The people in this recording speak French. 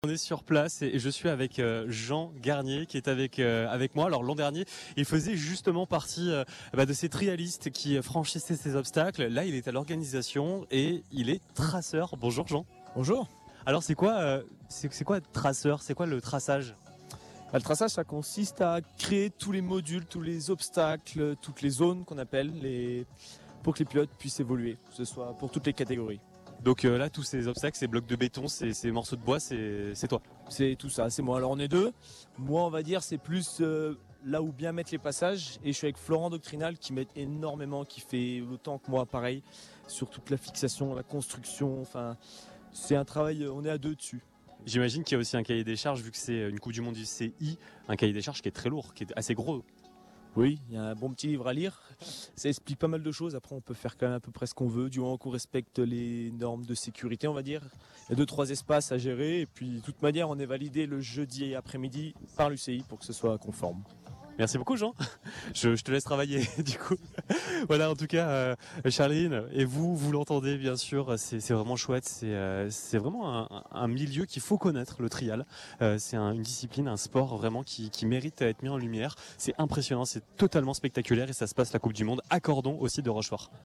est sur place et je suis avec Jean Garnier qui est avec moi. Alors l'an dernier, il faisait justement partie de ces trialistes qui franchissaient ces obstacles. Là, il est à l'organisation et il est traceur. Bonjour Jean. Bonjour. Alors c'est quoi être traceur? C'est quoi le traçage? Le traçage, ça consiste à créer tous les modules, tous les obstacles, toutes les zones qu'on appelle pour que les pilotes puissent évoluer, que ce soit pour toutes les catégories. Donc là, tous ces obstacles, ces blocs de béton, ces morceaux de bois, c'est toi. C'est tout ça, c'est moi. Alors on est deux. Moi, on va dire, c'est plus là où bien mettre les passages. Et je suis avec Florent Doctrinal qui m'aide énormément, qui fait autant que moi, pareil, sur toute la fixation, la construction. Enfin, c'est un travail, on est à deux dessus. J'imagine qu'il y a aussi un cahier des charges, vu que c'est une Coupe du Monde du CI, un cahier des charges qui est très lourd, qui est assez gros. Oui, il y a un bon petit livre à lire. Ça explique pas mal de choses. Après, on peut faire quand même à peu près ce qu'on veut, du moment qu'on respecte les normes de sécurité, on va dire. Il y a 2-3 espaces à gérer. Et puis, de toute manière, on est validé le jeudi après-midi par l'UCI pour que ce soit conforme. Merci beaucoup Jean. Je te laisse travailler du coup. Voilà, en tout cas, Charline, et vous l'entendez bien sûr, c'est vraiment chouette. C'est vraiment un milieu qu'il faut connaître, le trial. C'est une discipline, un sport vraiment qui mérite d'être mis en lumière. C'est impressionnant, c'est totalement spectaculaire et ça se passe la Coupe du Monde à Cordon aussi de Rochefort.